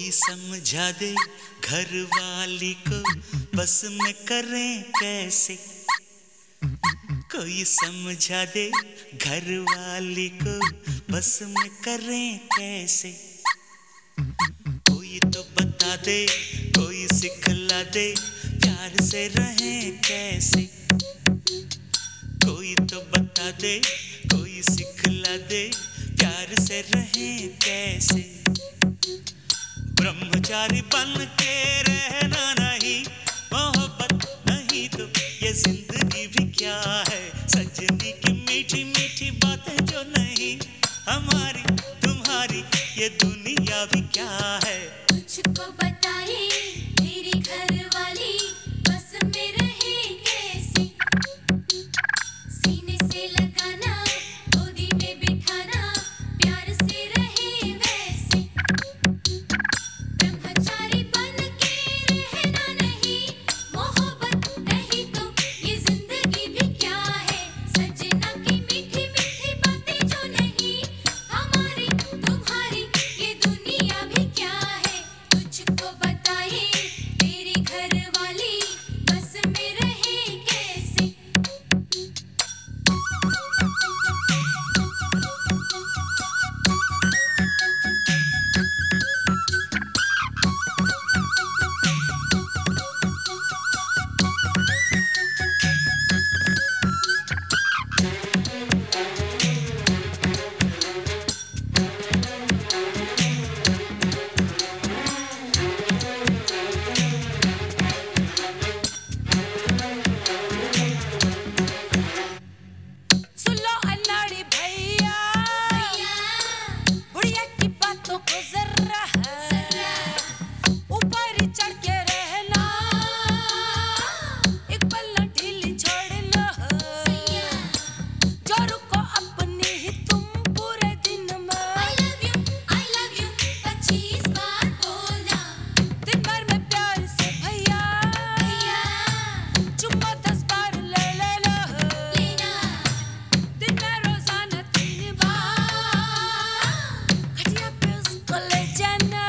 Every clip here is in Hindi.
कोई समझा दे घर वाली को बस में करें कैसे। कोई समझा दे घर वाली को बस में करें कैसे। कोई तो बता दे, कोई सिखला दे प्यार से रहें कैसे। कोई तो बता दे, कोई सिखला दे प्यार से रहें कैसे। ब्रह्मचारी बन के रहना नहीं, मोहब्बत नहीं तो ये जिंदगी भी क्या है। सजनी की मीठी मीठी बातें जो नहीं, हमारी तुम्हारी ये दुनिया भी क्या है। तुझको बताए तेरी घरवाली बस में रहे कैसे। सीने से लगाना, गोदी में बिठाना, प्यार से रहे वैसे। ब्रह्मचारी बन के रहना नहीं, मोहब्बत नहीं तो ये जिंदगी भी क्या है। सजना की मीठी मीठी बातें जो नहीं, हमारी तुम्हारी ये दुनिया भी क्या है। तुझको बताए तेरी घरवाली बस में रहे कैसे। सुनो अनाड़ी भैया, बुढ़िया की बातों को जरा ऊपर चढ़ के रहना, एक पल न ढीली छोड़ लो। जो रुको अपनी ही तुम पूरे दिन में। I love you 25 बार बोलना। दिन भर में प्यार से भैया चुम्मा 10 बार ले लो। लेना दिन में रोजाना 3 बार खटिया पे उसको ले जाना।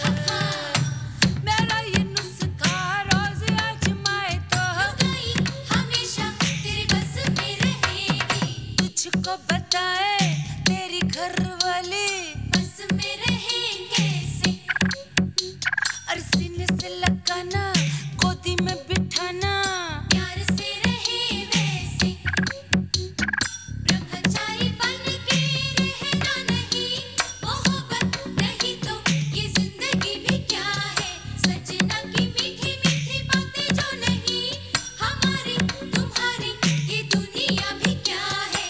मेरा ये नुस्खा रोज आजमाए तो गई हमेशा तेरे बस में रहेगी। तुझको बताए तेरी घरवाली बस में रहे कैसे। और सीने से लगाना, गोदी में बिठाना, प्यार से रहे वैसे। ब्रह्मचारी बन के रहना नहीं, मोहब्बत नहीं तो ये जिंदगी भी क्या है। सजना की मीठी मीठी बातें जो नहीं, हमारी तुम्हारी ये दुनिया भी क्या है।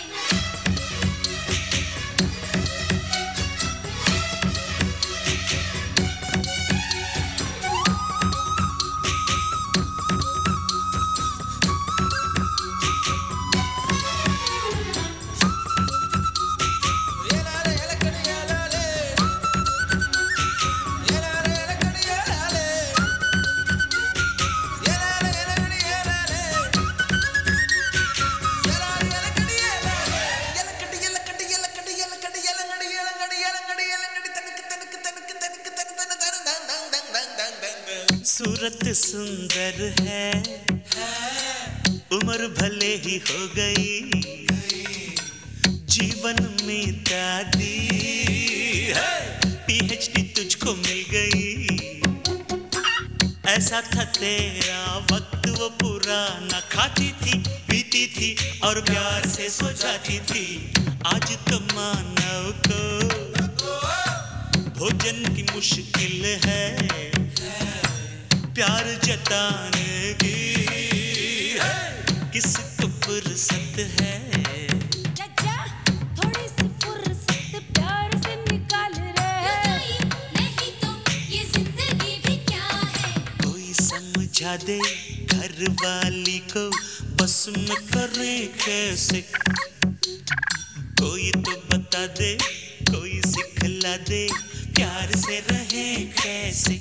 सूरत सुंदर है, उम्र भले ही हो गई, जीवन में दादी है, PhD तुझको मिल गई। ऐसा था तेरा वक्त वो पुराना, खाती थी पीती थी और प्यार से सो जाती थी। आज तो मानव को भोजन की मुश्किल है, प्यार जताने की किसको फुर्सत है। चाचा थोड़ी सी फुर्सत प्यार से निकाल रहे। नहीं तो ये जिंदगी भी क्या है। कोई समझा दे घर वाली को बस में करे कैसे। कोई तो बता दे, कोई सिखला दे प्यार से रहे कैसे।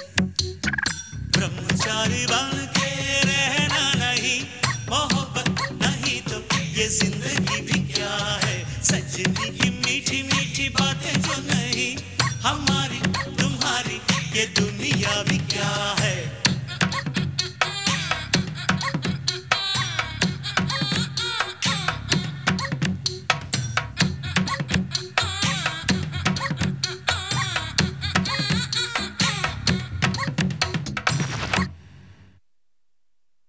ब्रह्मचारी बन के रहना नहीं, मोहब्बत नहीं तो ये जिंदगी भी क्या है। सजनी की मीठी मीठी बातें जो नहीं, हमारी तुम्हारी ये दुनिया भी क्या है।